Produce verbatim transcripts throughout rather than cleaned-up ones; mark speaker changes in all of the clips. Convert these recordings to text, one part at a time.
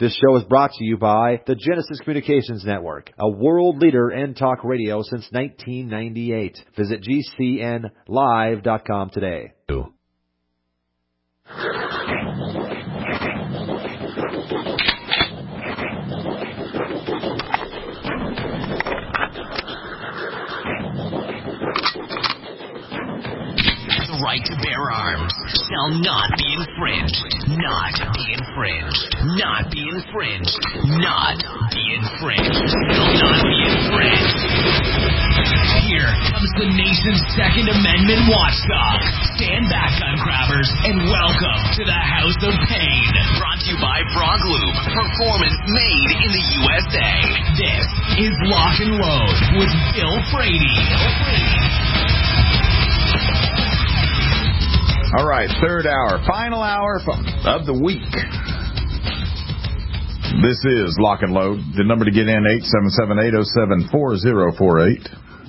Speaker 1: This show is brought to you by the Genesis Communications Network, a world leader in talk radio since nineteen ninety-eight. Visit G C N live dot com today.
Speaker 2: Right to bear arms shall not be infringed, not be infringed, not be infringed, not be infringed, shall not be infringed. Here comes the nation's Second Amendment watchdog. Stand back, gun grabbers, and welcome to the House of Pain. Brought to you by Frog Loop, performance made in the U S A. This is Lock and Load with Bill Frady. Bill Frady.
Speaker 3: All right, third hour, final hour of the week. This is Lock and Load. The number to get in, eight seven seven, eight oh seven, four oh four eight.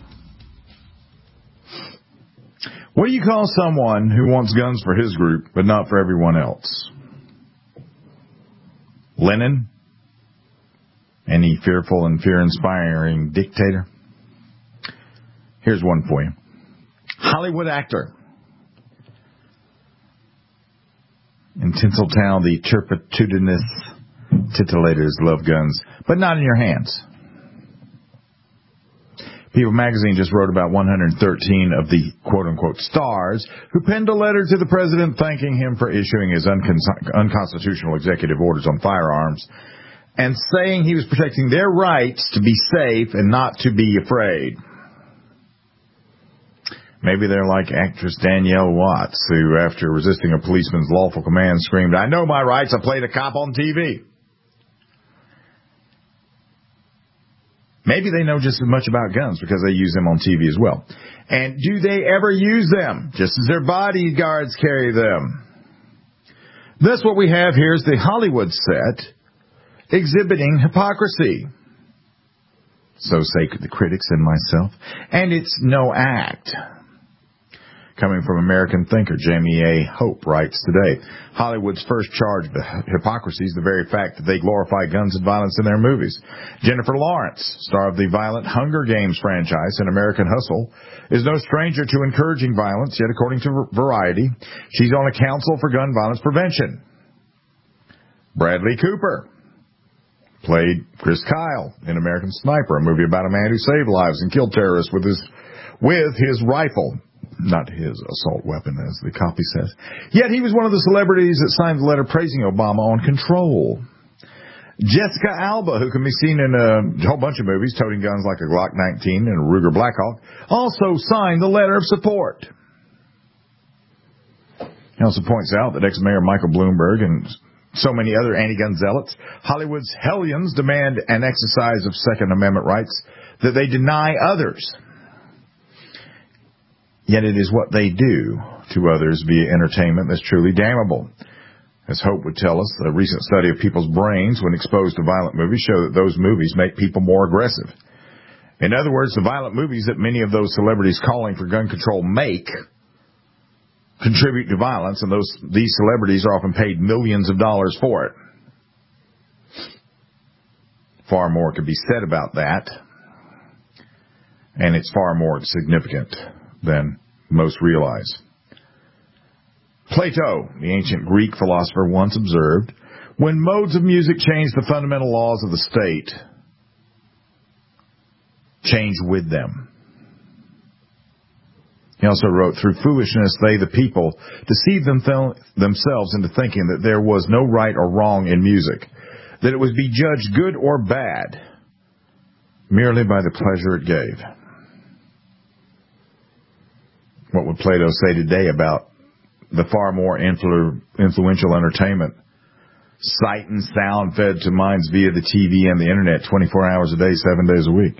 Speaker 3: What do you call someone who wants guns for his group, but not for everyone else? Lenin? Any fearful and fear-inspiring dictator? Here's one for you. Hollywood actor. In Tinseltown, the turpitudinous titillators love guns, but not in your hands. People magazine just wrote about one hundred thirteen of the quote-unquote stars who penned a letter to the president thanking him for issuing his uncon- unconstitutional executive orders on firearms and saying he was protecting their rights to be safe and not to be afraid. Maybe they're like actress Danielle Watts, who, after resisting a policeman's lawful command, screamed, "I know my rights, I played a cop on T V." Maybe they know just as much about guns because they use them on T V as well. And do they ever use them, just as their bodyguards carry them? Thus what we have here is the Hollywood set exhibiting hypocrisy. So say the critics and myself. And it's no act. Coming from American thinker Jamie A. Hope writes today, Hollywood's first charge of hypocrisy is the very fact that they glorify guns and violence in their movies. Jennifer Lawrence, star of the violent Hunger Games franchise and American Hustle, is no stranger to encouraging violence, yet according to Variety, she's on a council for gun violence prevention. Bradley Cooper played Chris Kyle in American Sniper, a movie about a man who saved lives and killed terrorists with his with his rifle. Not his assault weapon, as the copy says. Yet he was one of the celebrities that signed the letter praising Obama on Control. Jessica Alba, who can be seen in a whole bunch of movies, toting guns like a Glock nineteen and a Ruger Blackhawk, also signed the letter of support. He also points out that ex-mayor Michael Bloomberg and so many other anti-gun zealots, Hollywood's hellions, demand an exercise of Second Amendment rights that they deny others. Yet it is what they do to others via entertainment that's truly damnable. As Hope would tell us, a recent study of people's brains when exposed to violent movies show that those movies make people more aggressive. In other words, the violent movies that many of those celebrities calling for gun control make contribute to violence, and those these celebrities are often paid millions of dollars for it. Far more could be said about that, and it's far more significant than most realize. Plato, the ancient Greek philosopher, once observed, when modes of music change the fundamental laws of the state, change with them. He also wrote, through foolishness they, the people, deceived them th- themselves into thinking that there was no right or wrong in music, that it would be judged good or bad merely by the pleasure it gave. What would Plato say today about the far more influ- influential entertainment, sight and sound fed to minds via the T V and the internet twenty-four hours a day, seven days a week?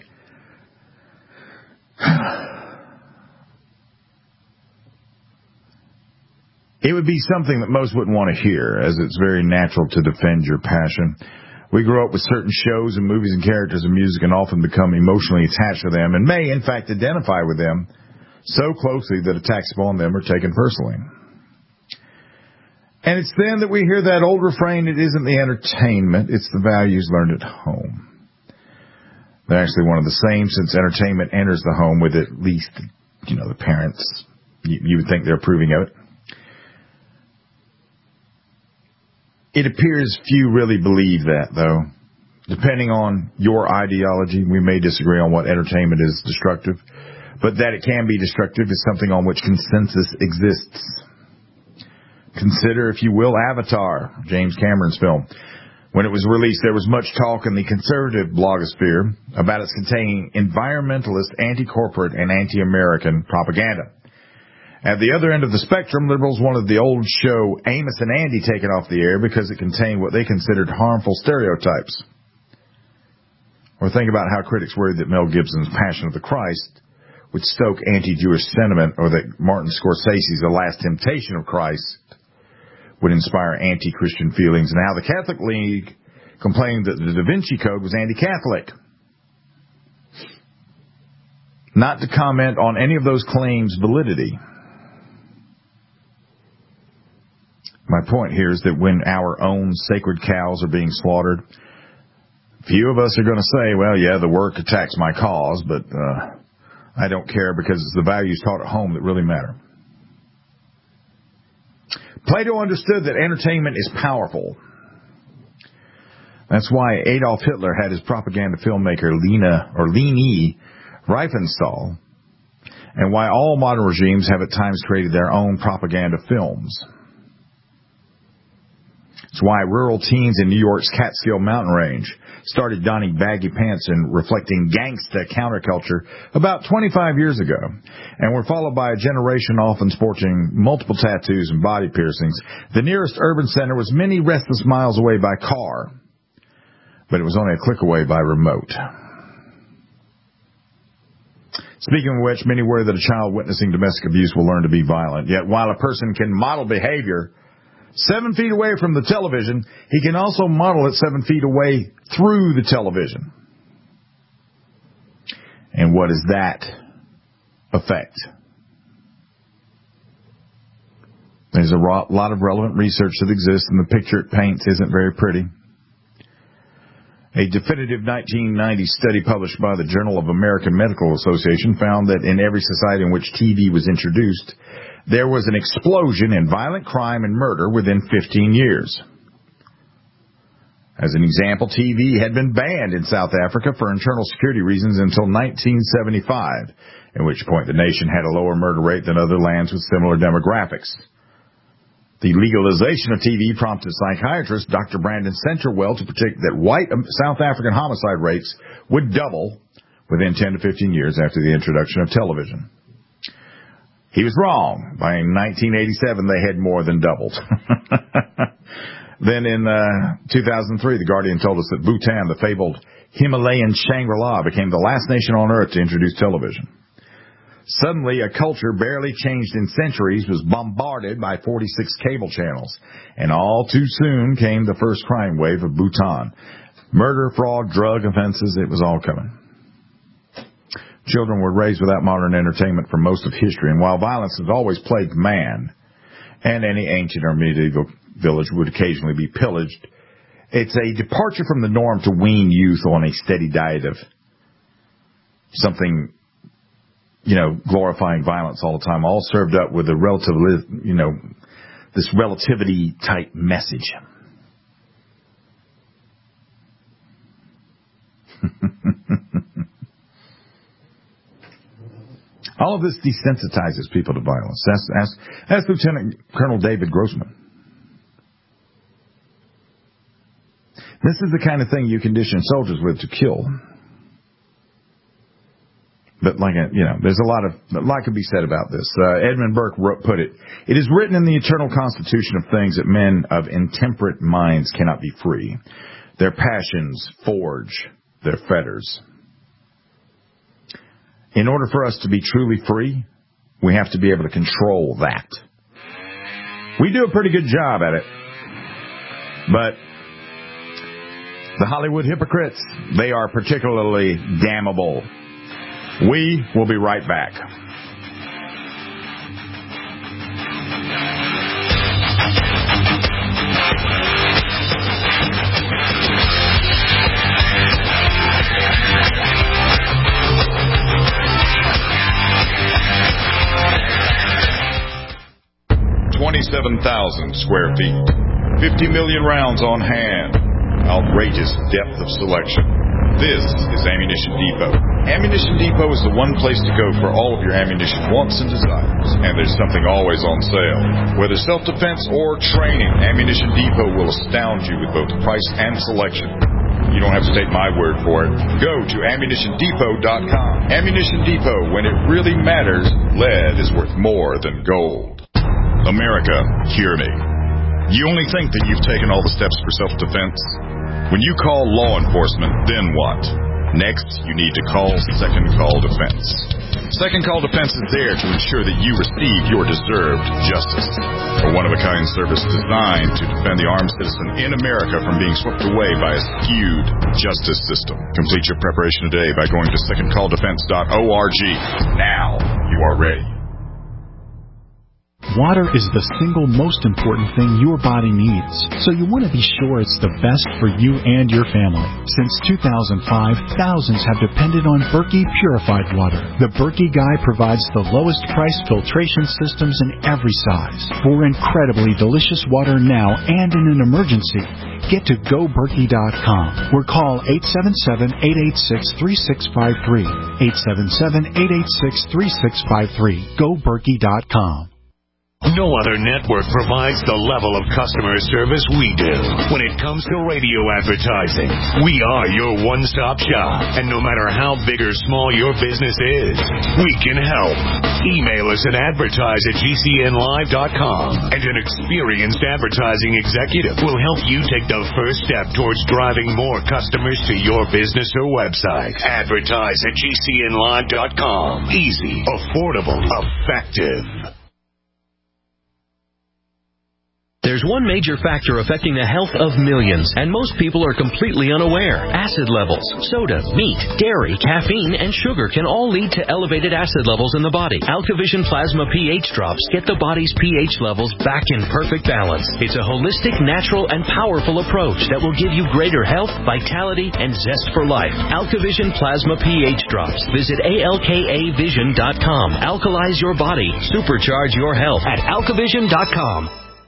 Speaker 3: It would be something that most wouldn't want to hear, as it's very natural to defend your passion. We grow up with certain shows and movies and characters and music and often become emotionally attached to them and may, in fact, identify with them so closely that attacks upon them are taken personally. And it's then that we hear that old refrain, it isn't the entertainment, it's the values learned at home. They're actually one of the same, since entertainment enters the home with at least, you know, the parents. You, you would think they're approving of it. It appears few really believe that, though. Depending on your ideology, we may disagree on what entertainment is destructive, but that it can be destructive is something on which consensus exists. Consider, if you will, Avatar, James Cameron's film. When it was released, there was much talk in the conservative blogosphere about its containing environmentalist, anti-corporate, and anti-American propaganda. At the other end of the spectrum, liberals wanted the old show Amos and Andy taken off the air because it contained what they considered harmful stereotypes. Or think about how critics worried that Mel Gibson's Passion of the Christ would stoke anti-Jewish sentiment, or that Martin Scorsese's The Last Temptation of Christ would inspire anti-Christian feelings, and how the Catholic League complained that the Da Vinci Code was anti-Catholic. Not to comment on any of those claims' validity. My point here is that when our own sacred cows are being slaughtered, few of us are going to say, well, yeah, the work attacks my cause, but uh, I don't care because it's the values taught at home that really matter. Plato understood that entertainment is powerful. That's why Adolf Hitler had his propaganda filmmaker Lena or Leni Riefenstahl, and why all modern regimes have at times created their own propaganda films. It's why rural teens in New York's Catskill mountain range started donning baggy pants and reflecting gangsta counterculture about twenty-five years ago, and were followed by a generation often sporting multiple tattoos and body piercings. The nearest urban center was many restless miles away by car, but it was only a click away by remote. Speaking of which, many worry that a child witnessing domestic abuse will learn to be violent. Yet while a person can model behavior seven feet away from the television, he can also model it seven feet away through the television. And what is that effect? There's a lot of relevant research that exists, and the picture it paints isn't very pretty. A definitive nineteen ninety study published by the Journal of American Medical Association found that in every society in which T V was introduced, there was an explosion in violent crime and murder within fifteen years. As an example, T V had been banned in South Africa for internal security reasons until nineteen seventy-five, at which point the nation had a lower murder rate than other lands with similar demographics. The legalization of T V prompted psychiatrist Doctor Brandon Centerwell to predict that white South African homicide rates would double within ten to fifteen years after the introduction of television. He was wrong. By nineteen eighty-seven, they had more than doubled. Then in uh, two thousand three, The Guardian told us that Bhutan, the fabled Himalayan Shangri-La, became the last nation on earth to introduce television. Suddenly, a culture barely changed in centuries was bombarded by forty-six cable channels, and all too soon came the first crime wave of Bhutan. Murder, fraud, drug offenses, it was all coming. Children were raised without modern entertainment for most of history, and while violence has always plagued man, and any ancient or medieval village would occasionally be pillaged, it's a departure from the norm to wean youth on a steady diet of something, you know, glorifying violence all the time, all served up with a relative, you know, this relativity type message. All of this desensitizes people to violence. That's, that's, that's Lieutenant Colonel David Grossman. This is the kind of thing you condition soldiers with to kill. But like, a, you know, there's a lot of, a lot could be said about this. Uh, Edmund Burke wrote, put it, "It is written in the eternal constitution of things that men of intemperate minds cannot be free. Their passions forge their fetters." In order for us to be truly free, we have to be able to control that. We do a pretty good job at it. But the Hollywood hypocrites, they are particularly damnable. We will be right back. thirty-seven thousand square feet. fifty million rounds on hand. Outrageous depth of selection. This is Ammunition Depot. Ammunition Depot is the one place to go for all of your ammunition wants and desires. And there's something always on sale. Whether self-defense or training, Ammunition Depot will astound you with both price and selection. You don't have to take my word for it. Go to ammunition depot dot com. Ammunition Depot, when it really matters, lead is worth more than gold. America, hear me. You only think that you've taken all the steps for self-defense? When you call law enforcement, then what? Next, you need to call Second Call Defense. Second Call Defense is there to ensure that you receive your deserved justice. A one-of-a-kind service designed to defend the armed citizen in America from being swept away by a skewed justice system. Complete your preparation today by going to second call defense dot org. Now you are ready.
Speaker 4: Water is the single most important thing your body needs, so you want to be sure it's the best for you and your family. Since two thousand five, thousands have depended on Berkey purified water. The Berkey Guy provides the lowest price filtration systems in every size. For incredibly delicious water now and in an emergency, get to go berkey dot com or call eight seven seven, eight eight six, three six five three. eight seven seven, eight eight six, three six five three. go berkey dot com.
Speaker 5: No other network provides the level of customer service we do. When it comes to radio advertising, we are your one-stop shop. And no matter how big or small your business is, we can help. Email us at advertise at g c n live dot com, and an experienced advertising executive will help you take the first step towards driving more customers to your business or website. Advertise at g c n live dot com. Easy, affordable, effective.
Speaker 6: There's one major factor affecting the health of millions, and most people are completely unaware. Acid levels. Soda, meat, dairy, caffeine, and sugar can all lead to elevated acid levels in the body. AlkaVision Plasma pH drops get the body's pH levels back in perfect balance. It's a holistic, natural, and powerful approach that will give you greater health, vitality, and zest for life. AlkaVision Plasma pH drops. Visit A L K A vision dot com. Alkalize your body. Supercharge your health at alkavision dot com.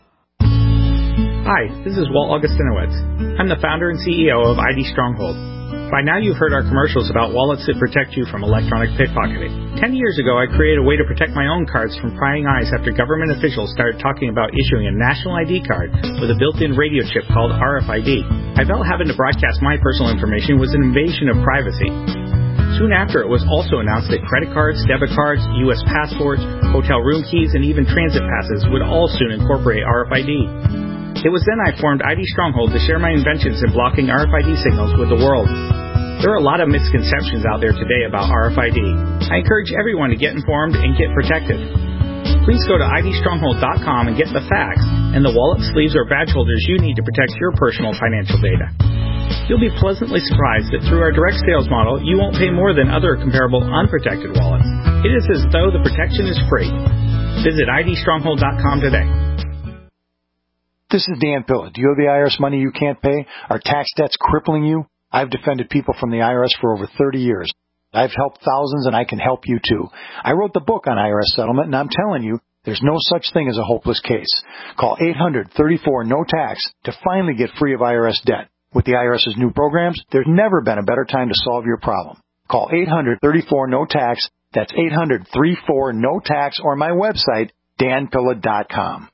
Speaker 7: Hi, this is Walt Augustinowicz. I'm the founder and C E O of I D Stronghold. By now you've heard our commercials about wallets that protect you from electronic pickpocketing. Ten years ago, I created a way to protect my own cards from prying eyes after government officials started talking about issuing a national I D card with a built-in radio chip called R F I D. I felt having to broadcast my personal information was an invasion of privacy. Soon after, it was also announced that credit cards, debit cards, U S passports, hotel room keys, and even transit passes would all soon incorporate R F I D. It was then I formed I D Stronghold to share my inventions in blocking R F I D signals with the world. There are a lot of misconceptions out there today about R F I D. I encourage everyone to get informed and get protected. Please go to I D stronghold dot com and get the facts and the wallet, sleeves, or badge holders you need to protect your personal financial data. You'll be pleasantly surprised that through our direct sales model, you won't pay more than other comparable unprotected wallets. It is as though the protection is free. Visit I D stronghold dot com today.
Speaker 8: This is Dan Pilla. Do you owe the I R S money you can't pay? Are tax debts crippling you? I've defended people from the I R S for over thirty years. I've helped thousands, and I can help you too. I wrote the book on I R S settlement, and I'm telling you, there's no such thing as a hopeless case. Call eight hundred, thirty-four, no tax to finally get free of I R S debt. With the IRS's new programs, there's never been a better time to solve your problem. Call eight hundred, thirty-four, no tax. That's eight hundred, thirty-four, no tax, or my website, dan pilla dot com.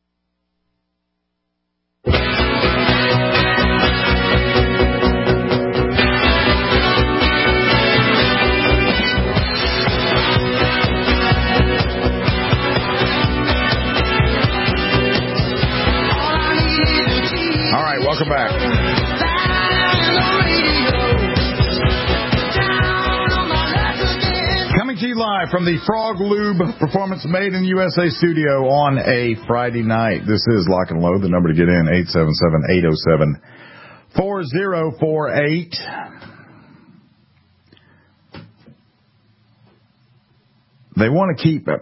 Speaker 3: All right, welcome back. Coming to you live from the Frog Lube Performance Made in U S A studio on a Friday night. This is Lock and Load. The number to get in, eight seven seven, eight oh seven, four oh four eight. They want to keep...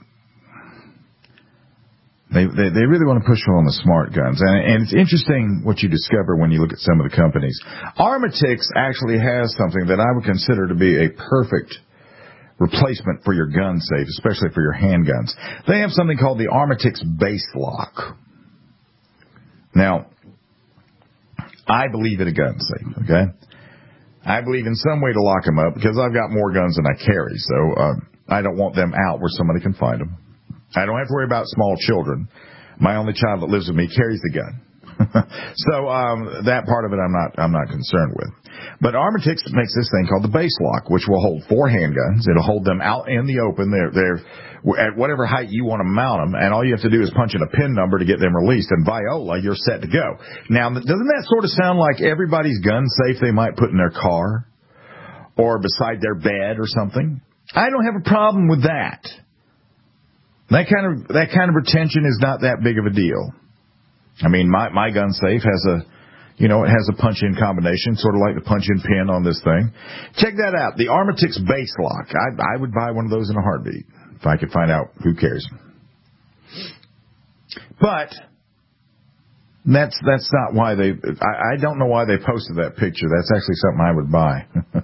Speaker 3: They, they they really want to push on the smart guns. And, and it's interesting what you discover when you look at some of the companies. Armatix actually has something that I would consider to be a perfect replacement for your gun safe, especially for your handguns. They have something called the Armatix Base Lock. Now, I believe in a gun safe, okay? I believe in some way to lock them up because I've got more guns than I carry, so uh, I don't want them out where somebody can find them. I don't have to worry about small children. My only child that lives with me carries the gun. so um, that part of it I'm not I'm not concerned with. But Armatix makes this thing called the Base Lock, which will hold four handguns. It'll hold them out in the open. They're, they're at whatever height you want to mount them, and all you have to do is punch in a pin number to get them released, and viola, you're set to go. Now, doesn't that sort of sound like everybody's gun safe they might put in their car or beside their bed or something? I don't have a problem with that. That kind of that kind of retention is not that big of a deal. I mean, my, my gun safe has a, you know, it has a punch-in combination, sort of like the punch-in pin on this thing. Check that out, the Armatix Base Lock. I, I would buy one of those in a heartbeat if I could find out who cares. But that's that's not why they. I, I don't know why they posted that picture. That's actually something I would buy.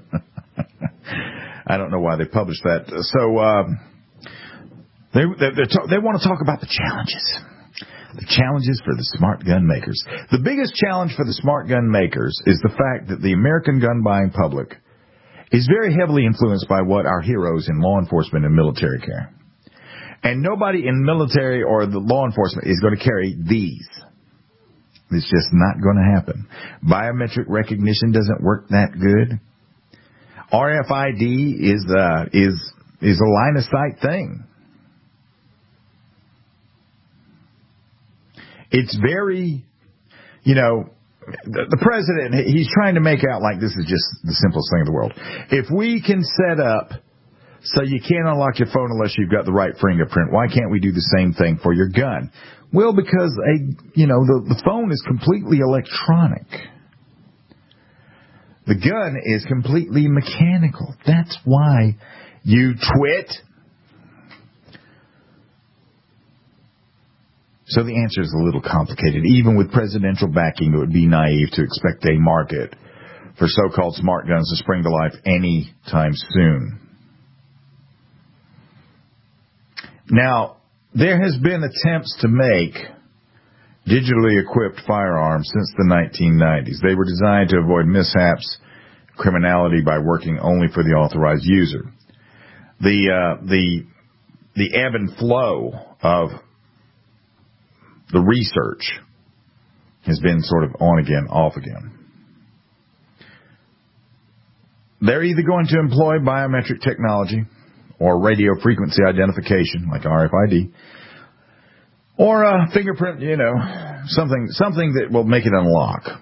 Speaker 3: I don't know why they published that. So um, they they, ta- they want to talk about the challenges. The challenges for the smart gun makers. The biggest challenge for the smart gun makers is the fact that the American gun buying public is very heavily influenced by what our heroes in law enforcement and military carry. And nobody in military or the law enforcement is going to carry these. It's just not going to happen. Biometric recognition doesn't work that good. R F I D is uh, is is a line of sight thing. It's very, you know, the, the president, he's trying to make out like this is just the simplest thing in the world. If we can set up so you can't unlock your phone unless you've got the right fingerprint, why can't we do the same thing for your gun? Well, because, a, you know, the, the phone is completely electronic. The gun is completely mechanical. That's why you twit. So the answer is a little complicated. Even with presidential backing, it would be naive to expect a market for so-called smart guns to spring to life any time soon. Now, there has been attempts to make digitally equipped firearms since the nineteen nineties. They were designed to avoid mishaps, criminality by working only for the authorized user. The uh, the the ebb and flow of the research has been sort of on again, off again. They're either going to employ biometric technology or radio frequency identification, like R F I D, or a fingerprint, you know, something something that will make it unlock.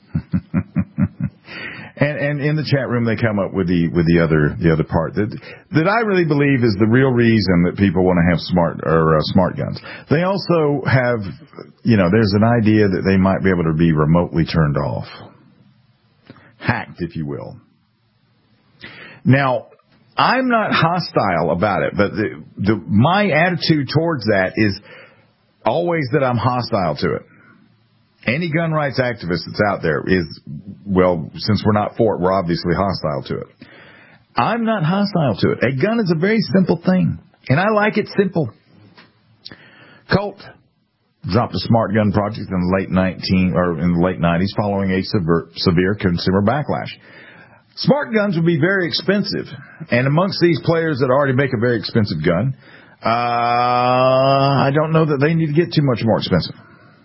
Speaker 3: And, and in the chat room, they come up with the with the other the other part that that I really believe is the real reason that people want to have smart or uh, smart guns. They also have, you know, there's an idea that they might be able to be remotely turned off, hacked, if you will. Now, I'm not hostile about it, but the, the, my attitude towards that is always that I'm hostile to it. Any gun rights activist that's out there is, well, since we're not for it, we're obviously hostile to it. I'm not hostile to it. A gun is a very simple thing, and I like it simple. Colt dropped a smart gun project in the late nineteen or in the late nineties, following a severe, severe consumer backlash. Smart guns would be very expensive, and amongst these players that already make a very expensive gun, uh, I don't know that they need to get too much more expensive.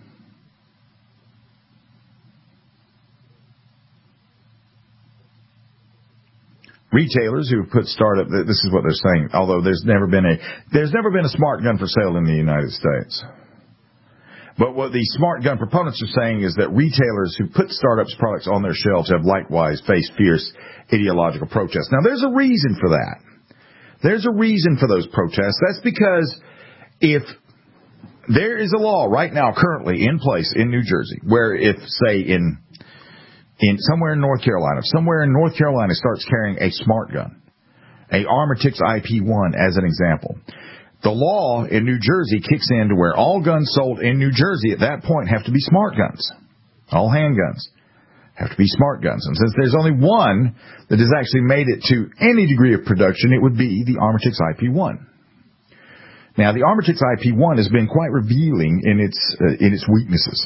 Speaker 3: Retailers who have put startup, this is what they're saying, although there's never been a, there's never been a smart gun for sale in the United States. But what the smart gun proponents are saying is that retailers who put startups' products on their shelves have likewise faced fierce ideological protests. Now, there's a reason for that. There's a reason for those protests. That's because if there is a law right now currently in place in New Jersey where if, say, in in somewhere in North Carolina, somewhere in North Carolina starts carrying a smart gun, a Armatix I P one as an example, the law in New Jersey kicks in to where all guns sold in New Jersey at that point have to be smart guns. All handguns have to be smart guns. And since there's only one that has actually made it to any degree of production, it would be the Armatix I P one. Now, the Armatix I P one has been quite revealing in its uh, in its weaknesses.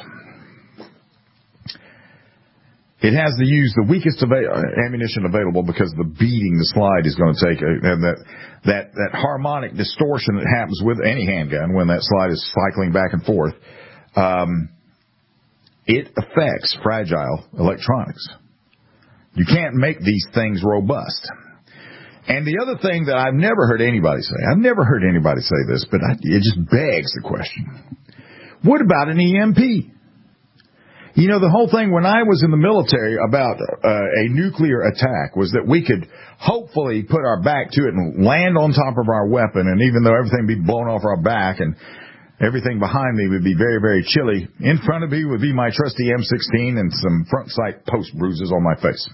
Speaker 3: It has to use the weakest ava- ammunition available because of the beating the slide is going to take, uh, and that that that harmonic distortion that happens with any handgun when that slide is cycling back and forth. Um, it affects fragile electronics. You can't make these things robust. And the other thing that I've never heard anybody say, I've never heard anybody say this, but I, it just begs the question: what about an E M P? You know, the whole thing when I was in the military about uh, a nuclear attack was that we could hopefully put our back to it and land on top of our weapon, and even though everything would be blown off our back and everything behind me would be very, very chilly, in front of me would be my trusty M sixteen and some front sight post bruises on my face.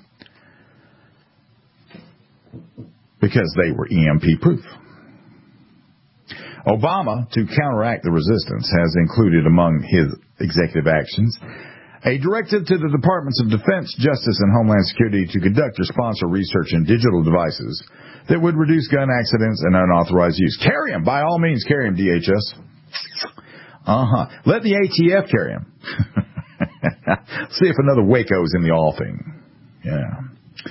Speaker 3: Because they were E M P proof. Obama, to counteract the resistance, has included among his executive actions a directive to the Departments of Defense, Justice, and Homeland Security to conduct or sponsor research in digital devices that would reduce gun accidents and unauthorized use. Carry them. By all means, carry them, D H S. Uh-huh. Let the A T F carry them. See if another Waco's in the offing. Yeah.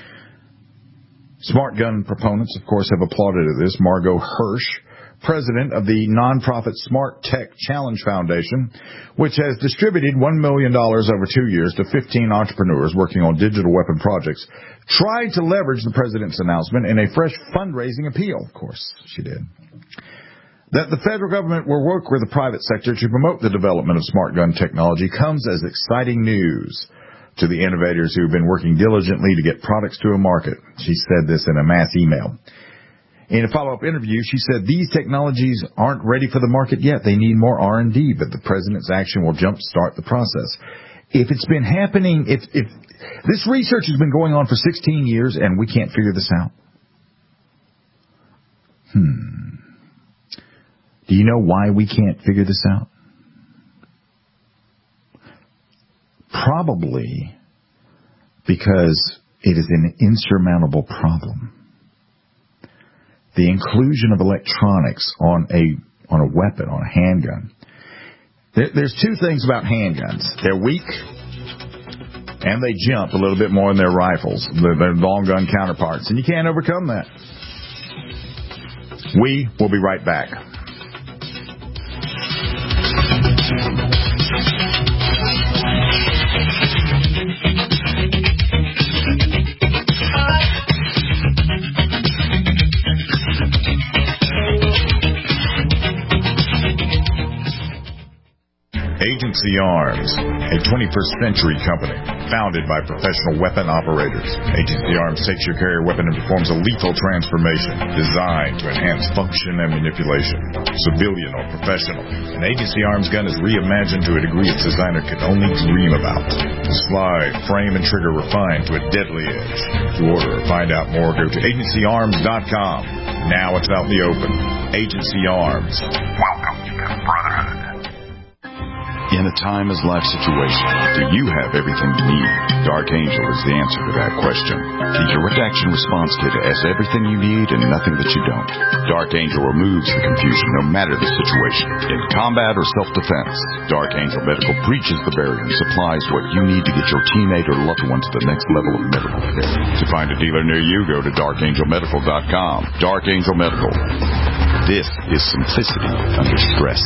Speaker 3: Smart gun proponents, of course, have applauded at this. Margot Hirsch, president of the nonprofit Smart Tech Challenge Foundation, which has distributed one million dollars over two years to fifteen entrepreneurs working on digital weapon projects, tried to leverage the president's announcement in a fresh fundraising appeal. Of course, she did. That the federal government will work with the private sector to promote the development of smart gun technology comes as exciting news to the innovators who have been working diligently to get products to a market. She said this in a mass email. In a follow-up interview, she said these technologies aren't ready for the market yet. They need more R and D, but the president's action will jumpstart the process. If it's been happening, if, if this research has been going on for sixteen years and we can't figure this out, hmm. Do you know why we can't figure this out? Probably because it is an insurmountable problem. The inclusion of electronics on a on a weapon, on a handgun. There, there's two things about handguns. They're weak, and they jump a little bit more than their rifles, their long gun counterparts, and you can't overcome that. We will be right back. Agency Arms, a twenty-first century company founded by professional weapon operators. Agency Arms takes your carrier weapon and performs a lethal transformation designed to enhance function and manipulation. Civilian or professional, an Agency Arms gun is reimagined to a degree its designer could only dream about. Slide, frame, and trigger refined to a deadly edge. To order or find out more, go to agency arms dot com. Now it's out in the open. Agency Arms. Welcome to the Brotherhood.
Speaker 9: In a timeless life situation, do you have everything you need? Dark Angel is the answer to that question. The direct action response kit has everything you need and nothing that you don't. Dark Angel removes the confusion no matter the situation. In combat or self-defense, Dark Angel Medical breaches the barrier and supplies what you need to get your teammate or loved one to the next level of medical care. To find a dealer near you, go to dark angel medical dot com. Dark Angel Medical. This is simplicity under stress.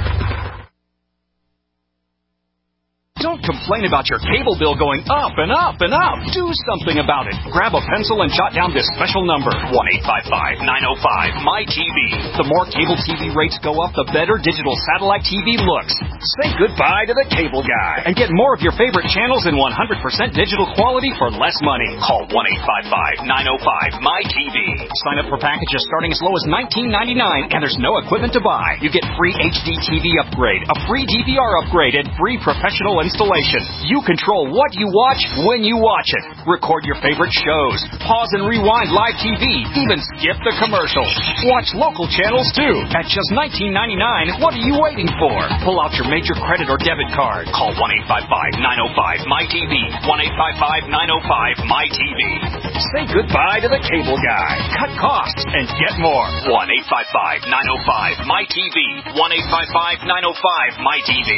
Speaker 10: Don't complain about your cable bill going up and up and up. Do something about it. Grab a pencil and jot down this special number, one eight five five, nine oh five, M Y T V. The more cable T V rates go up, the better digital satellite T V looks. Say goodbye to the cable guy and get more of your favorite channels in one hundred percent digital quality for less money. Call one eight five five, nine oh five, M Y T V. Sign up for packages starting as low as nineteen ninety-nine, and there's no equipment to buy. You get free H D T V upgrade, a free D V R upgrade, and free professional installation. situation. You control what you watch when you watch it. Record your favorite shows. Pause and rewind live T V. Even skip the commercials. Watch local channels too. At just nineteen ninety-nine dollars, what are you waiting for? Pull out your major credit or debit card. Call one eight five five, nine oh five, M Y T V. one eight five five, nine oh five, M Y T V. Say goodbye to the cable guy. Cut costs and get more. one eight five five, nine oh five, M Y T V. one eight five five, nine oh five, M Y T V.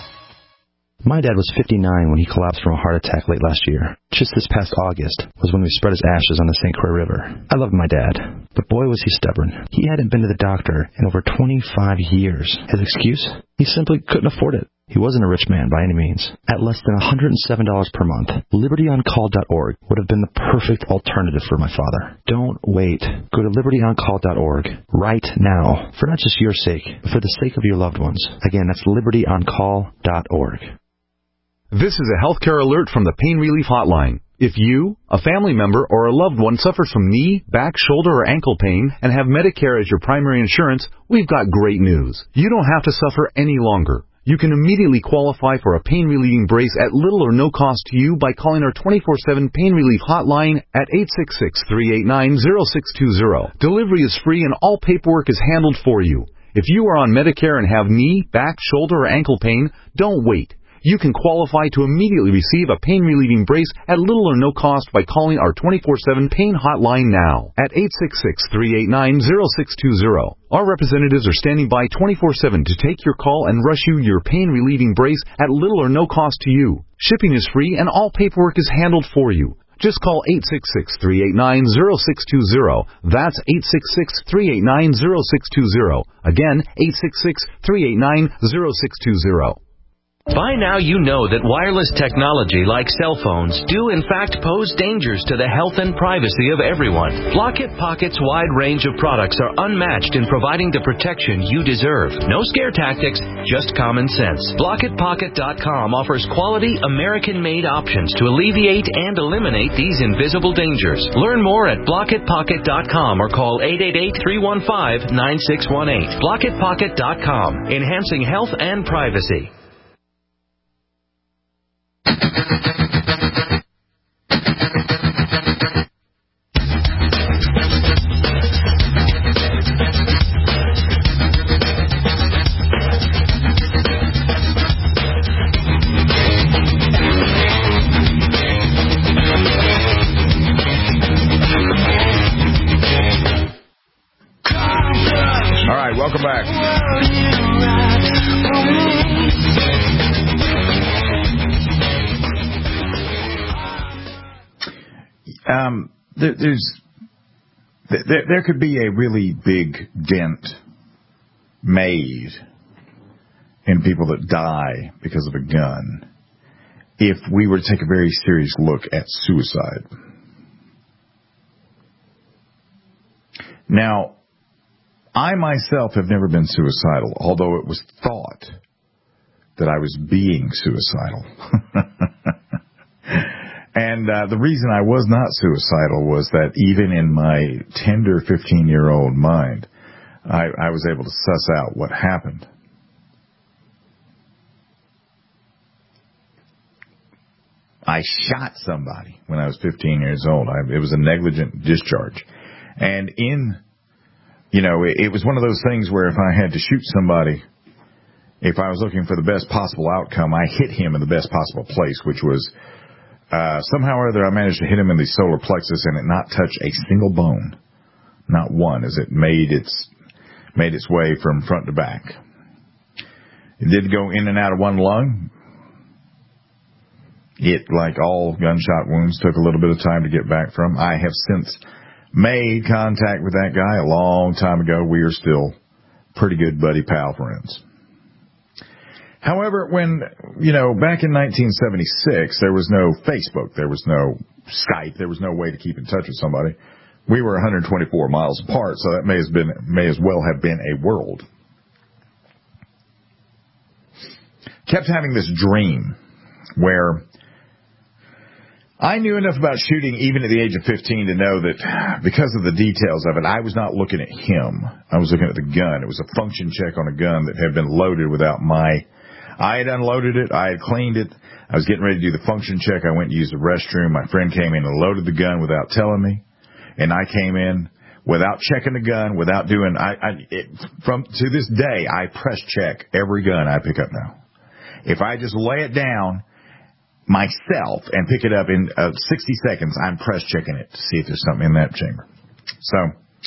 Speaker 11: My dad was fifty-nine when he collapsed from a heart attack late last year. Just this past August was when we spread his ashes on the Saint Croix River. I loved my dad, but boy was he stubborn. He hadn't been to the doctor in over twenty-five years. His excuse? He simply couldn't afford it. He wasn't a rich man by any means. At less than one hundred seven dollars per month, liberty on call dot org would have been the perfect alternative for my father. Don't wait. Go to liberty on call dot org right now, for not just your sake, but for the sake of your loved ones. Again, that's liberty on call dot org.
Speaker 12: This is a healthcare alert from the Pain Relief Hotline. If you, a family member, or a loved one suffers from knee, back, shoulder, or ankle pain and have Medicare as your primary insurance, we've got great news. You don't have to suffer any longer. You can immediately qualify for a pain-relieving brace at little or no cost to you by calling our twenty-four seven Pain Relief Hotline at eight six six, three eight nine, zero six two zero. Delivery is free and all paperwork is handled for you. If you are on Medicare and have knee, back, shoulder, or ankle pain, don't wait. You can qualify to immediately receive a pain-relieving brace at little or no cost by calling our twenty-four seven Pain Hotline now at eight six six, three eight nine, zero six two zero. Our representatives are standing by twenty-four seven to take your call and rush you your pain-relieving brace at little or no cost to you. Shipping is free and all paperwork is handled for you. Just call eight six six, three eight nine, zero six two zero. That's eight six six, three eight nine, zero six two zero. Again, eight six six, three eight nine, zero six two zero.
Speaker 6: By now you know that wireless technology like cell phones do in fact pose dangers to the health and privacy of everyone. Blockit Pocket's wide range of products are unmatched in providing the protection you deserve. No scare tactics, just common sense. Blockit Pocket dot com offers quality American-made options to alleviate and eliminate these invisible dangers. Learn more at Blockit Pocket dot com or call eight eight eight, three one five, nine six one eight. Blockit Pocket dot com, enhancing health and privacy.
Speaker 3: All right, welcome back. Um, there, there's there, there could be a really big dent made in people that die because of a gun if we were to take a very serious look at suicide. Now, I myself have never been suicidal, although it was thought that I was being suicidal. And uh, the reason I was not suicidal was that even in my tender fifteen-year-old mind, I, I was able to suss out what happened. I shot somebody when I was fifteen years old. I, it was a negligent discharge. And in, you know, it, it was one of those things where if I had to shoot somebody, if I was looking for the best possible outcome, I hit him in the best possible place, which was uh, somehow or other I managed to hit him in the solar plexus and it not touch a single bone, not one, as it made its made its way from front to back. It did go in and out of one lung. It, like all gunshot wounds, took a little bit of time to get back from. I have since made contact with that guy a long time ago. We are still pretty good buddy pal friends. However, when, you know, back in nineteen seventy-six, there was no Facebook, there was no Skype, there was no way to keep in touch with somebody. We were one hundred twenty-four miles apart, so that may has been may as well have been a world. Kept having this dream where I knew enough about shooting even at the age of fifteen to know that because of the details of it, I was not looking at him. I was looking at the gun. It was a function check on a gun that had been loaded without my I had unloaded it. I had cleaned it. I was getting ready to do the function check. I went to use the restroom. My friend came in and loaded the gun without telling me. And I came in without checking the gun, without doing, I, I it, from, to this day, I press check every gun I pick up now. If I just lay it down myself and pick it up in uh, sixty seconds, I'm press checking it to see if there's something in that chamber. So,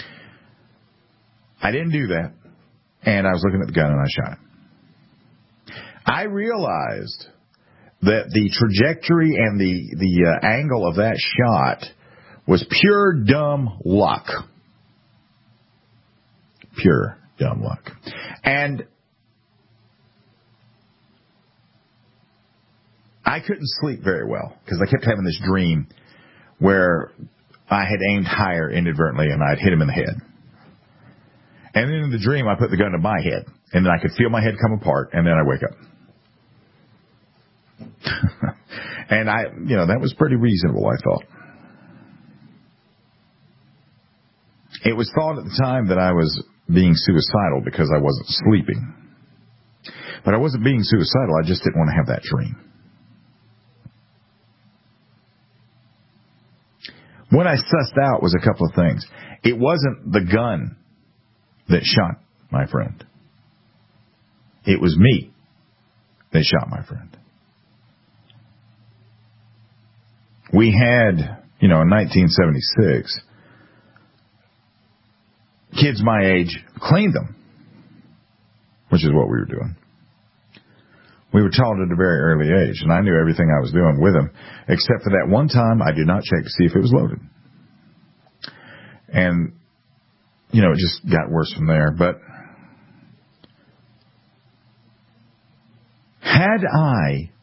Speaker 3: I didn't do that. And I was looking at the gun and I shot it. I realized that the trajectory and the, the uh, angle of that shot was pure dumb luck. Pure dumb luck. And I couldn't sleep very well because I kept having this dream where I had aimed higher inadvertently and I'd hit him in the head. And then in the dream, I put the gun to my head, and then I could feel my head come apart, and then I wake up. And I, you know, that was pretty reasonable, I thought. It was thought at the time that I was being suicidal because I wasn't sleeping. But I wasn't being suicidal, I just didn't want to have that dream. What I sussed out was a couple of things. It wasn't the gun that shot my friend. It was me that shot my friend. We had, you know, in nineteen seventy-six, kids my age cleaned them, which is what we were doing. We were taught at a very early age, and I knew everything I was doing with them, except for that one time I did not check to see if it was loaded. And, you know, it just got worse from there. But had I,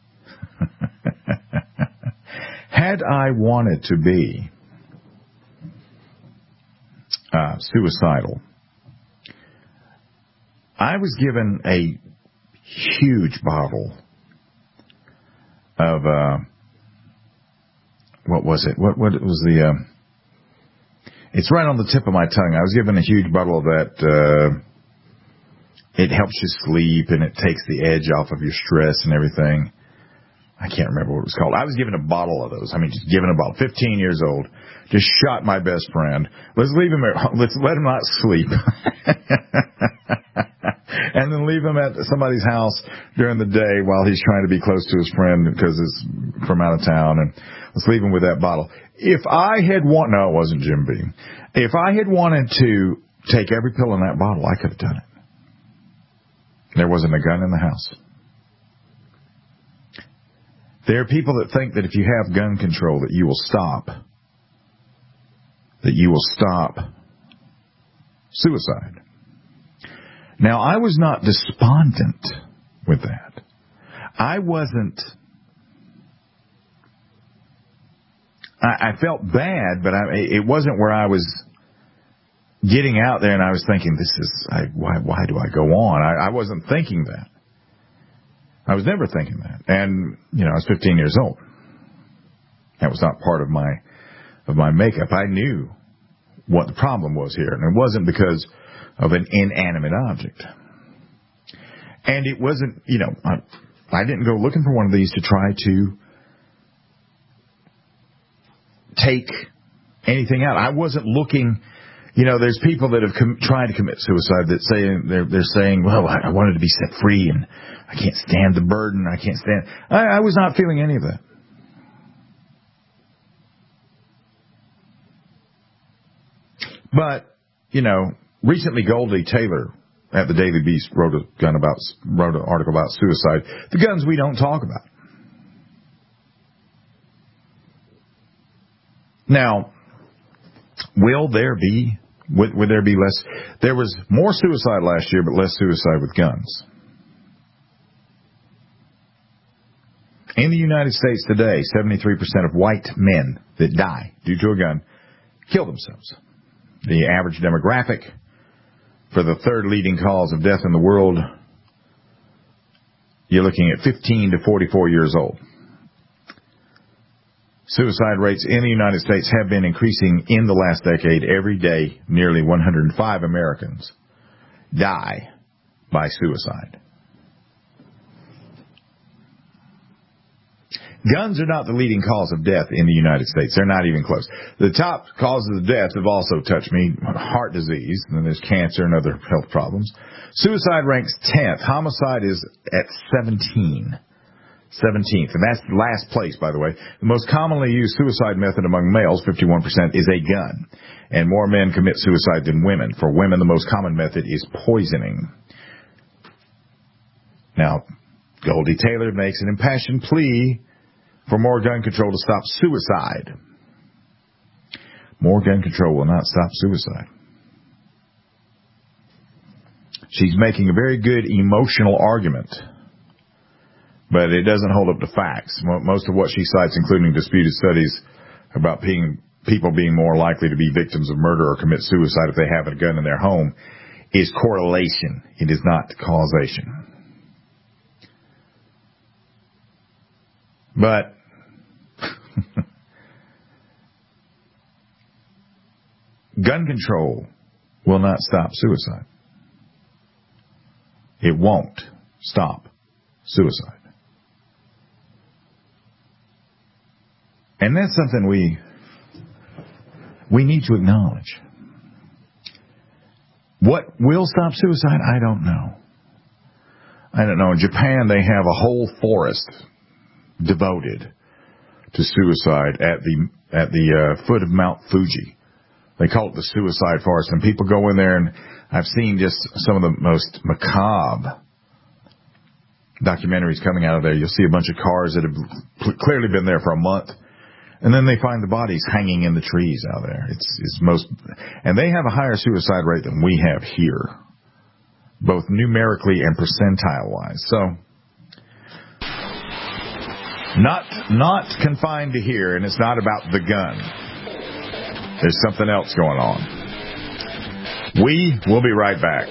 Speaker 3: had I wanted to be uh, suicidal, I was given a huge bottle of, uh, what was it? What, what was the, uh, it's right on the tip of my tongue. I was given a huge bottle of that, uh, it helps you sleep and it takes the edge off of your stress and everything. I can't remember what it was called. I was given a bottle of those. I mean, just given a bottle. fifteen years old. Just shot my best friend. Let's leave him, let's let him not sleep. And then leave him at somebody's house during the day while he's trying to be close to his friend because it's from out of town. And let's leave him with that bottle. If I had want, no, it wasn't Jim Beam. If I had wanted to take every pill in that bottle, I could have done it. There wasn't a gun in the house. There are people that think that if you have gun control that you will stop, that you will stop suicide. Now, I was not despondent with that. I wasn't, I, I felt bad, but I, it wasn't where I was getting out there and I was thinking, this is, I, why, why do I go on? I, I wasn't thinking that. I was never thinking that. And, you know, I was fifteen years old. That was not part of my, of my makeup. I knew what the problem was here. And it wasn't because of an inanimate object. And it wasn't, you know, I, I didn't go looking for one of these to try to take anything out. I wasn't looking, you know, there's people that have com- tried to commit suicide that say, they're, they're saying, well, I, I wanted to be set free and I can't stand the burden. I can't stand, I, I was not feeling any of that. But, you know, recently Goldie Taylor at the Daily Beast wrote a gun about, wrote an article about suicide. The guns we don't talk about. Now, will there be, would, would there be less, there was more suicide last year, but less suicide with guns. In the United States today, seventy-three percent of white men that die due to a gun kill themselves. The average demographic for the third leading cause of death in the world, you're looking at fifteen to forty-four years old. Suicide rates in the United States have been increasing in the last decade. Every day, nearly one hundred five Americans die by suicide. Guns are not the leading cause of death in the United States. They're not even close. The top causes of death have also touched me. Heart disease, and then there's cancer and other health problems. Suicide ranks tenth. Homicide is at seventeen. seventeenth. And that's last place, by the way. The most commonly used suicide method among males, fifty-one percent, is a gun. And more men commit suicide than women. For women, the most common method is poisoning. Now, Goldie Taylor makes an impassioned plea for more gun control to stop suicide. More gun control will not stop suicide. She's making a very good emotional argument, but it doesn't hold up to facts. Most of what she cites, including disputed studies about being, people being more likely to be victims of murder or commit suicide if they have a gun in their home, is correlation. It is not causation. But gun control will not stop suicide. It won't stop suicide. And that's something we we need to acknowledge. What will stop suicide? I don't know. I don't know. In Japan, they have a whole forest devoted to suicide at the at the uh, foot of Mount Fuji. They call it the suicide forest, and people go in there, and I've seen just some of the most macabre documentaries coming out of there. You'll see a bunch of cars that have clearly been there for a month, and then they find the bodies hanging in the trees out there. It's it's most, and they have a higher suicide rate than we have here, both numerically and percentile wise. So, not not confined to here, and it's not about the gun. There's something else going on. We will be right back.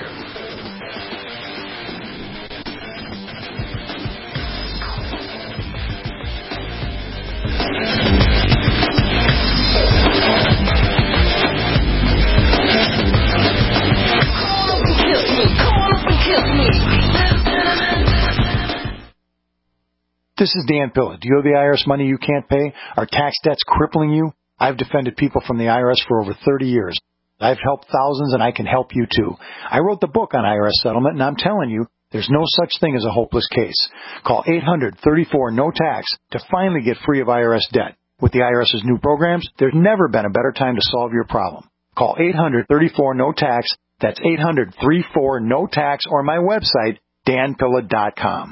Speaker 8: This is Dan Pilla. Do you owe the I R S money you can't pay? Are tax debts crippling you? I've defended people from the I R S for over thirty years. I've helped thousands, and I can help you too. I wrote the book on I R S settlement, and I'm telling you, there's no such thing as a hopeless case. Call eight hundred thirty-four no tax to finally get free of I R S debt. With the IRS's new programs, there's never been a better time to solve your problem. Call eight hundred thirty-four no tax. That's eight hundred thirty-four no tax, or my website, dan pilla dot com.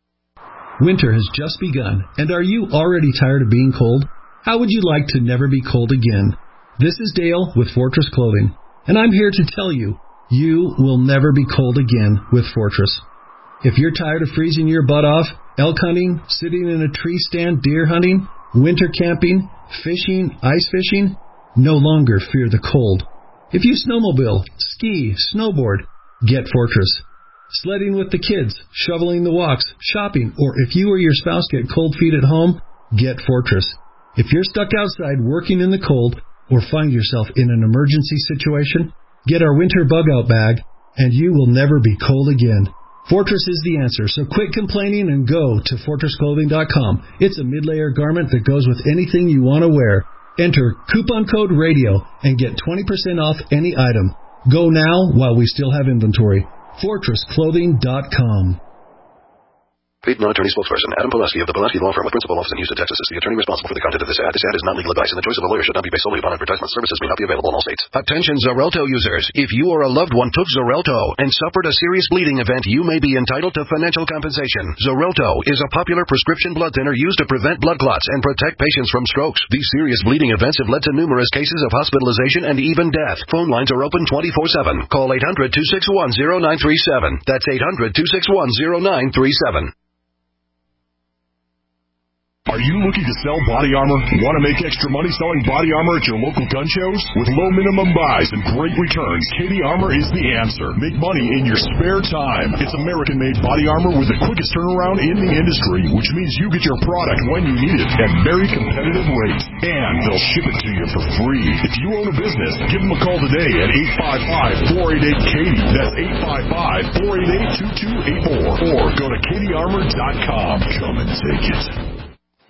Speaker 13: Winter has just begun, and are you already tired of being cold? How would you like to never be cold again? This is Dale with Fortress Clothing, and I'm here to tell you, you will never be cold again with Fortress. If you're tired of freezing your butt off, elk hunting, sitting in a tree stand, deer hunting, winter camping, fishing, ice fishing, no longer fear the cold. If you snowmobile, ski, snowboard, get Fortress. Sledding with the kids, shoveling the walks, shopping, or if you or your spouse get cold feet at home, get Fortress. If you're stuck outside working in the cold or find yourself in an emergency situation, get our winter bug-out bag, and you will never be cold again. Fortress is the answer, so quit complaining and go to fortress clothing dot com. It's a mid-layer garment that goes with anything you want to wear. Enter coupon code RADIO and get twenty percent off any item. Go now while we still have inventory. fortress clothing dot com.
Speaker 14: Paid non-attorney spokesperson Adam Pulaski of the Pulaski Law Firm with principal office in Houston, Texas is the attorney responsible for the content of this ad. This ad is not legal advice, and the choice of a lawyer should not be based solely upon advertisement. Services may not be available in all states.
Speaker 15: Attention Xarelto users. If you or a loved one took Xarelto and suffered a serious bleeding event, you may be entitled to financial compensation. Xarelto is a popular prescription blood thinner used to prevent blood clots and protect patients from strokes. These serious bleeding events have led to numerous cases of hospitalization and even death. Phone lines are open twenty-four seven. Call eight hundred two six one zero nine three seven. That's eight hundred two six one zero nine three seven.
Speaker 16: Are you looking to sell body armor? Want to make extra money selling body armor at your local gun shows? With low minimum buys and great returns, Katie Armor is the answer. Make money in your spare time. It's American-made body armor with the quickest turnaround in the industry, which means you get your product when you need it at very competitive rates. And they'll ship it to you for free. If you own a business, give them a call today at eight five five, four eight eight, Katie. That's eight five five, four eight eight, two two eight four. Or go to katie armor dot com. Come and take it.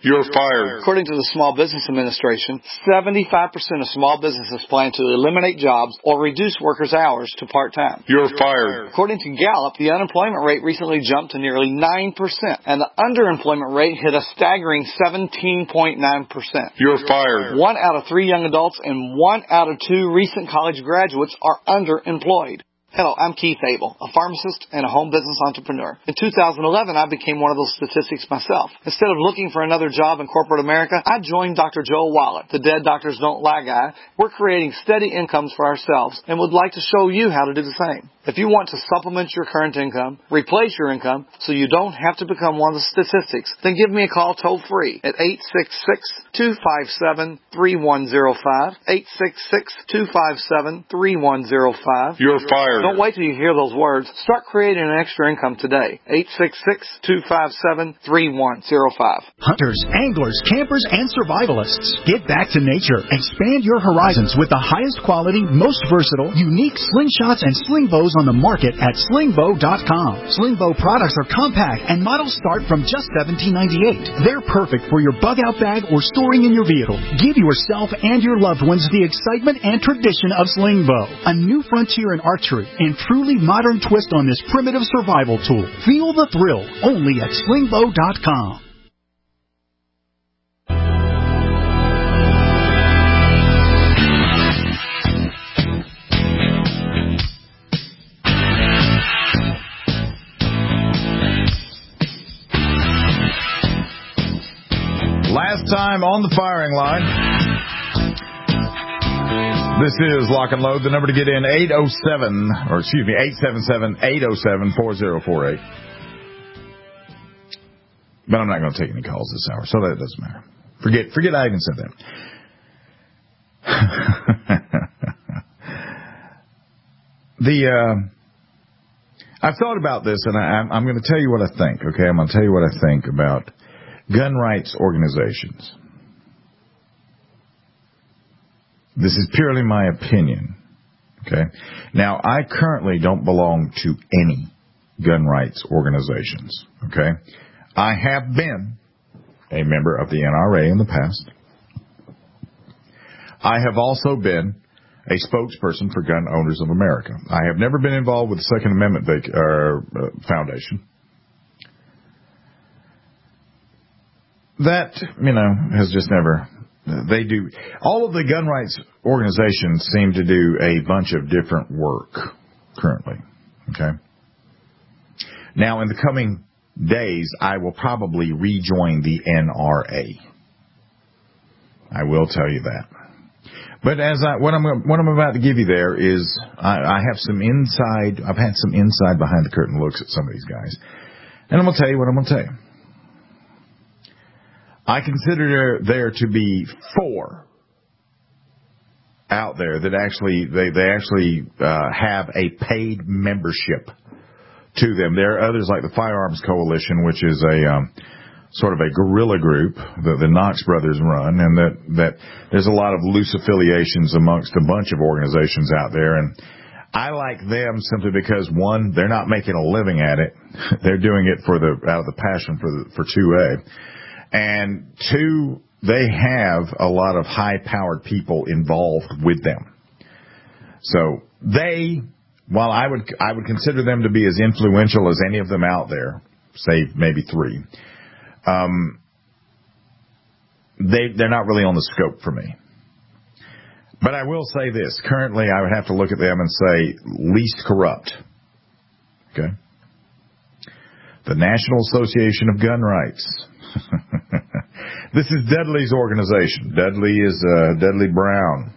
Speaker 17: You're fired.
Speaker 18: According to the Small Business Administration, seventy-five percent of small businesses plan to eliminate jobs or reduce workers' hours to part-time.
Speaker 17: You're fired.
Speaker 18: According to Gallup, the unemployment rate recently jumped to nearly nine percent, and the underemployment rate hit a staggering seventeen point nine percent.
Speaker 17: You're fired.
Speaker 18: One out of three young adults and one out of two recent college graduates are underemployed. Hello, I'm Keith Abel, a pharmacist and a home business entrepreneur. In two thousand eleven, I became one of those statistics myself. Instead of looking for another job in corporate America, I joined Doctor Joel Wallach, the Dead Doctors Don't Lie guy. We're creating steady incomes for ourselves and would like to show you how to do the same. If you want to supplement your current income, replace your income, so you don't have to become one of the statistics, then give me a call toll-free at eight six six, two five seven, three one zero five, eight six six, two five seven, three one zero five.
Speaker 17: You're fired.
Speaker 18: Don't wait till you hear those words. Start creating an extra income today. eight six six, two five seven, three one zero five.
Speaker 4: Hunters, anglers, campers, and survivalists. Get back to nature. Expand your horizons with the highest quality, most versatile, unique slingshots and sling bows on the market at sling bow dot com. Sling bow products are compact and models start from just seventeen ninety-eight. They're perfect for your bug out bag or storing in your vehicle. Give yourself and your loved ones the excitement and tradition of sling bow. A new frontier in archery and truly modern twist on this primitive survival tool. Feel the thrill only at sling bow dot com.
Speaker 3: Last time on the firing line. This is Lock and Load. The number to get in, eight oh seven, or excuse me, eight seven seven, eight oh seven, four oh four eight. But I'm not going to take any calls this hour, so that doesn't matter. Forget, forget I even said that. the, uh, I've thought about this, and I, I'm going to tell you what I think, okay? I'm going to tell you what I think about gun rights organizations. This is purely my opinion, okay? Now, I currently don't belong to any gun rights organizations, okay? I have been a member of the N R A in the past. I have also been a spokesperson for Gun Owners of America. I have never been involved with the Second Amendment uh, uh, Foundation. That, you know, has just never... They do... All of the gun rights organizations seem to do a bunch of different work currently, okay? Now, in the coming days, I will probably rejoin the N R A. I will tell you that. But as I, what I'm what I'm about to give you there is I, I have some inside. I've had some inside behind the curtain looks at some of these guys, and I'm going to tell you what I'm going to tell you. I consider there, there to be four out there that actually they they actually uh, have a paid membership to them. There are others like the Firearms Coalition, which is a um, sort of a guerrilla group that the Knox brothers run, and that, that there's a lot of loose affiliations amongst a bunch of organizations out there. And I like them simply because, one, they're not making a living at it. They're doing it for the out of the passion for the, for two A. And two, they have a lot of high-powered people involved with them. So they, while I would I would consider them to be as influential as any of them out there, say maybe three, um, they they're not really on the scope for me. But I will say this: currently, I would have to look at them and say least corrupt. Okay, the National Association of Gun Rights. This is Dudley's organization. Dudley is uh, Dudley Brown.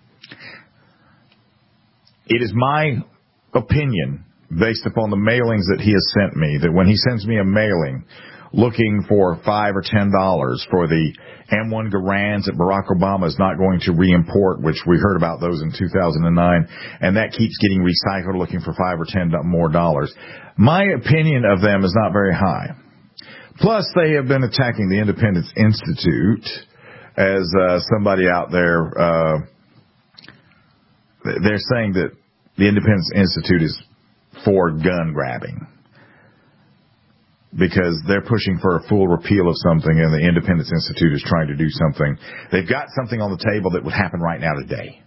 Speaker 3: It is my opinion, based upon the mailings that he has sent me, that when he sends me a mailing looking for five or ten dollars for the M one Garands that Barack Obama is not going to re-import, which we heard about those in two thousand nine, and that keeps getting recycled, looking for five or ten more dollars. My opinion of them is not very high. Plus, they have been attacking the Independence Institute as uh, somebody out there. Uh, they're saying that the Independence Institute is for gun grabbing. because they're pushing for a full repeal of something, and the Independence Institute is trying to do something. They've got something on the table that would happen right now today.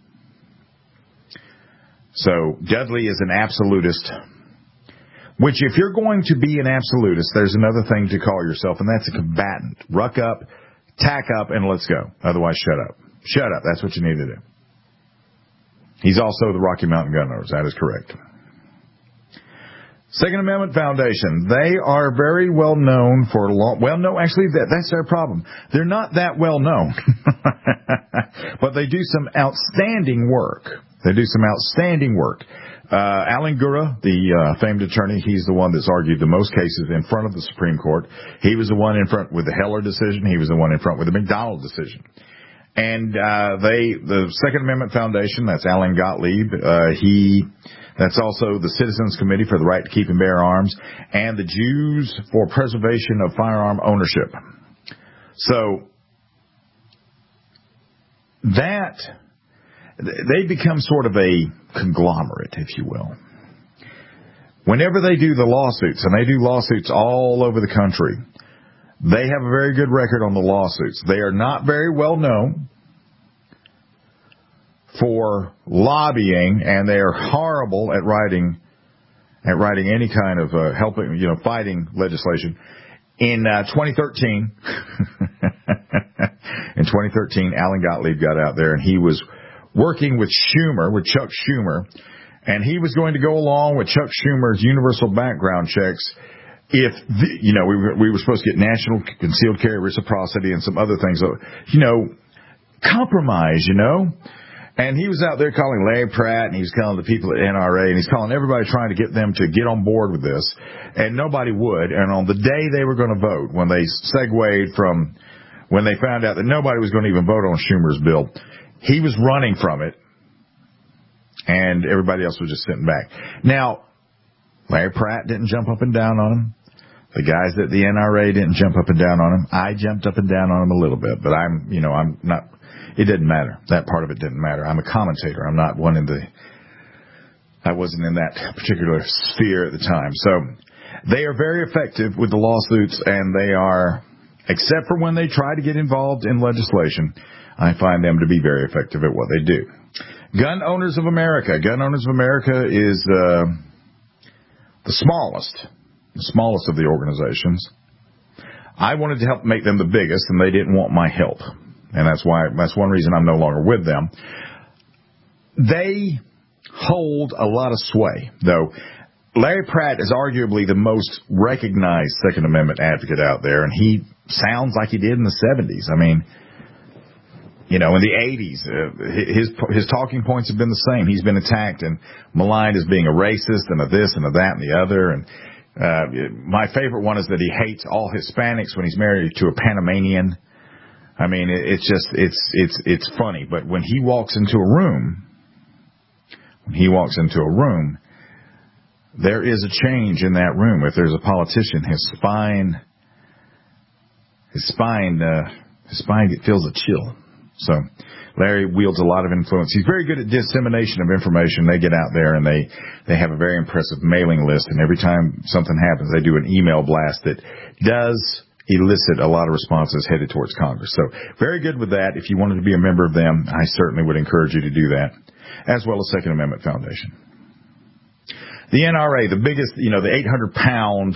Speaker 3: So Dudley is an absolutist, which if you're going to be an absolutist, there's another thing to call yourself, and that's a combatant. Ruck up, tack up, and let's go. Otherwise, shut up. Shut up. That's what you need to do. He's also the Rocky Mountain Gun Owners. That is correct. Second Amendment Foundation. They are very well known for long. Well, no, actually, that, that's their problem. They're not that well known, but they do some outstanding work. They do some outstanding work. Uh, Alan Gura, the uh, famed attorney, he's the one that's argued the most cases in front of the Supreme Court. He was the one in front with the Heller decision. He was the one in front with the McDonald decision. And uh, they, the Second Amendment Foundation, that's Alan Gottlieb. Uh, he, that's also the Citizens Committee for the Right to Keep and Bear Arms, and the Jews for Preservation of Firearm Ownership. So that they become sort of a conglomerate, if you will. Whenever they do the lawsuits, and they do lawsuits all over the country, they have a very good record on the lawsuits. They are not very well known for lobbying, and they are horrible at writing at writing any kind of uh, helping, you know, fighting legislation. In uh, twenty thirteen, in twenty thirteen, Alan Gottlieb got out there, and he was working with Schumer, with Chuck Schumer, and he was going to go along with Chuck Schumer's universal background checks. If, the, you know, we were, we were supposed to get national concealed carry reciprocity and some other things, you know, compromise, you know. And he was out there calling Larry Pratt, and he was calling the people at N R A, and he's calling everybody trying to get them to get on board with this. And nobody would. And on the day they were going to vote, when they segued from, when they found out that nobody was going to even vote on Schumer's bill, he was running from it, and everybody else was just sitting back. Now, Larry Pratt didn't jump up and down on him. The guys at the N R A didn't jump up and down on him. I jumped up and down on him a little bit, but I'm, you know, I'm not, it didn't matter. That part of it didn't matter. I'm a commentator. I'm not one in the, I wasn't in that particular sphere at the time. So they are very effective with the lawsuits, and they are, except for when they try to get involved in legislation, I find them to be very effective at what they do. Gun Owners of America. Gun Owners of America is uh, the smallest, the smallest of the organizations. I wanted to help make them the biggest, and they didn't want my help. And that's why, that's one reason I'm no longer with them. They hold a lot of sway, though. Larry Pratt is arguably the most recognized Second Amendment advocate out there, and he sounds like he did in the seventies. I mean, you know, in the eighties, uh, his his talking points have been the same. He's been attacked and maligned as being a racist and a this and a that and the other. And uh, my favorite one is that he hates all Hispanics when he's married to a Panamanian. I mean, it, it's just it's it's it's funny. But when he walks into a room, when he walks into a room, there is a change in that room. If there's a politician, his spine, his spine, uh, his spine feels a chill. So Larry wields a lot of influence. He's very good at dissemination of information. They get out there and they, they have a very impressive mailing list. And every time something happens, they do an email blast that does elicit a lot of responses headed towards Congress. So very good with that. If you wanted to be a member of them, I certainly would encourage you to do that, as well as Second Amendment Foundation. The N R A, the biggest, you know, the eight hundred pound,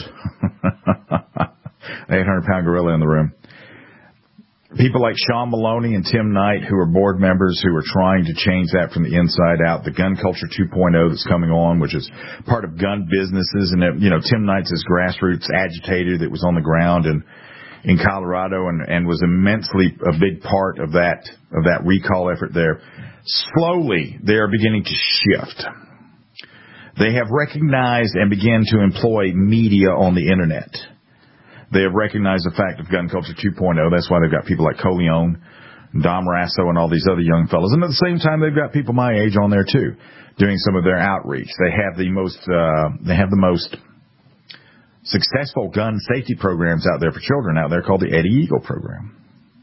Speaker 3: eight hundred pound gorilla in the room. People like Sean Maloney and Tim Knight, who are board members, who are trying to change that from the inside out. The Gun Culture two point oh that's coming on, which is part of gun businesses. And, it, you know, Tim Knight's this grassroots agitator that was on the ground in, in Colorado and, and was immensely a big part of that, of that recall effort there. Slowly, they are beginning to shift. They have recognized and began to employ media on the Internet. They have recognized the fact of Gun Culture two point oh. That's why they've got people like Coleon, Dom Rasso, and all these other young fellows. And at the same time, they've got people my age on there too, doing some of their outreach. They have the most, uh, they have the most successful gun safety programs out there for children out there called the Eddie Eagle program.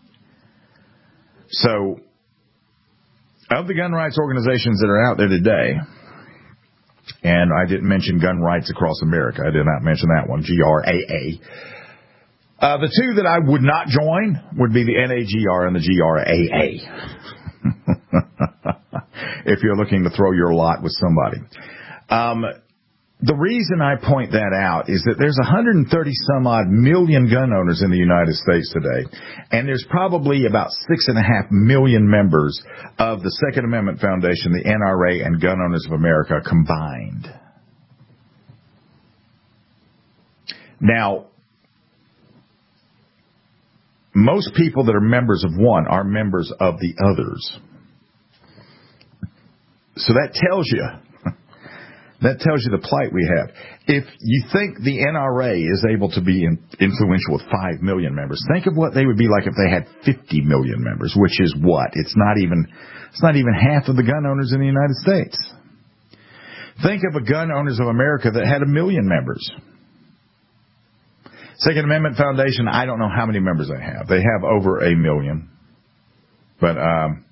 Speaker 3: So, of the gun rights organizations that are out there today, And I didn't mention Gun Rights Across America. I did not mention that one, G R A A. Uh, the two that I would not join would be the N A G R and the G R A A. If you're looking to throw your lot with somebody. Um, the reason I point that out is that there's one hundred thirty some odd million gun owners in the United States today, and there's probably about six and a half million members of the Second Amendment Foundation, the N R A, and Gun Owners of America combined. Now, most people that are members of one are members of the others. So that tells you, that tells you the plight we have. If you think the N R A is able to be in, influential with five million members, think of what they would be like if they had fifty million members, which is what? It's not even, it's not even half of the gun owners in the United States. Think of a Gun Owners of America that had a million members. Second Amendment Foundation, I don't know how many members they have. They have over a million. But um,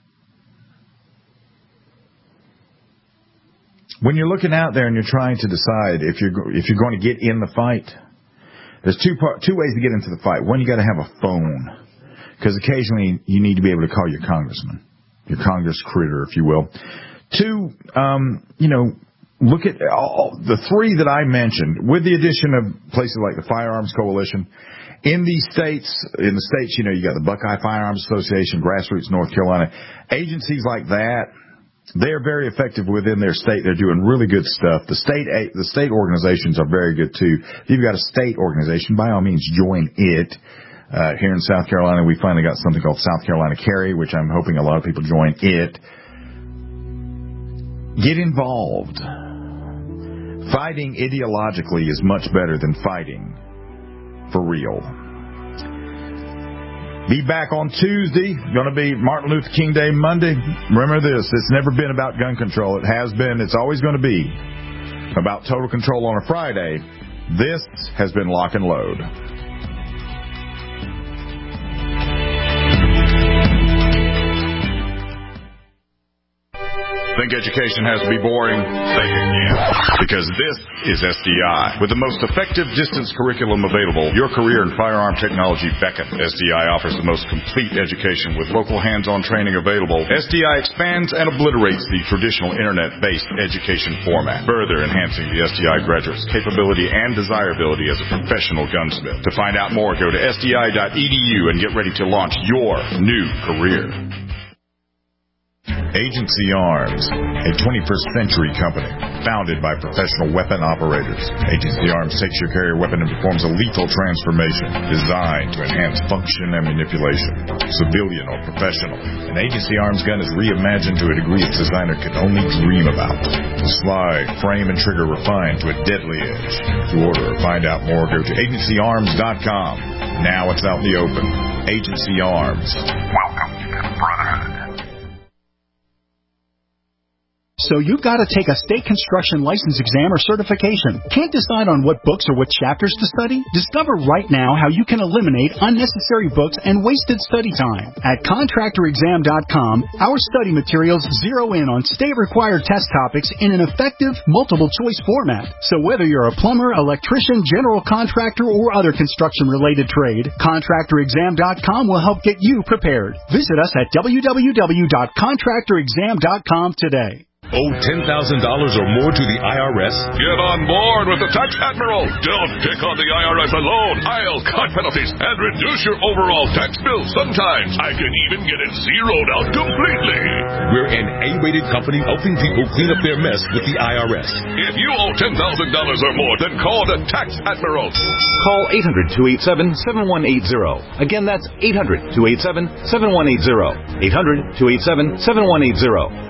Speaker 3: when you're looking out there and you're trying to decide if you're if you're going to get in the fight, there's two part, two ways to get into the fight. One, you got to have a phone, because occasionally you need to be able to call your congressman, your Congress critter, if you will. Two, um, you know. Look at all the three that I mentioned, with the addition of places like the Firearms Coalition. In these states, in the states, you know, you got the Buckeye Firearms Association, Grassroots North Carolina. Agencies like that, they're very effective within their state. They're doing really good stuff. The state, the state organizations are very good too. If you've got a state organization, by all means, join it. Uh, here in South Carolina, we finally got something called South Carolina Carry, which I'm hoping a lot of people join it. Get involved. Fighting ideologically is much better than fighting for real. Be back on Tuesday. Going to be Martin Luther King Day Monday. Remember this, it's never been about gun control. It has been, it's always going to be about total control on a Friday. This has been Lock and Load. Think education has to be boring? Think again. Because this is S D I. With the most effective distance curriculum available, your career in firearm technology beckons. S D I offers the most complete education with local hands-on training available. S D I expands and obliterates the traditional internet-based education format, further enhancing the S D I graduate's capability and desirability as a professional gunsmith. To find out more, go to S D I dot E D U and get ready to launch your new career. Agency Arms, a twenty-first century company founded by professional weapon operators. Agency Arms takes your carrier weapon and performs a lethal transformation designed to enhance function and manipulation, civilian or professional. An Agency Arms gun is reimagined to a degree its designer could only dream about. The slide, frame, and trigger refined to a deadly edge. To order or find out more, go to agency arms dot com. Now it's out in the open. Agency Arms. Welcome to the Brotherhood.
Speaker 4: So you've got to take a state construction license exam or certification. Can't decide on what books or what chapters to study? Discover right now how you can eliminate unnecessary books and wasted study time. At contractor exam dot com, our study materials zero in on state-required test topics in an effective, multiple-choice format. So whether you're a plumber, electrician, general contractor, or other construction-related trade, contractor exam dot com will help get you prepared. Visit us at w w w dot contractor exam dot com today.
Speaker 16: Owe ten thousand dollars or more to the I R S?
Speaker 17: Get on board with the Tax Admiral. Don't pick on the I R S alone. I'll cut penalties and reduce your overall tax bill. Sometimes I can even get it zeroed out completely.
Speaker 16: We're an A-rated company helping people clean up their mess with the I R S.
Speaker 17: If you owe ten thousand dollars or more, then call the Tax Admiral.
Speaker 12: Call eight hundred, two eight seven, seven one eight zero. Again, that's eight hundred, two eight seven, seven one eight zero. eight hundred, two eight seven, seven one eight zero.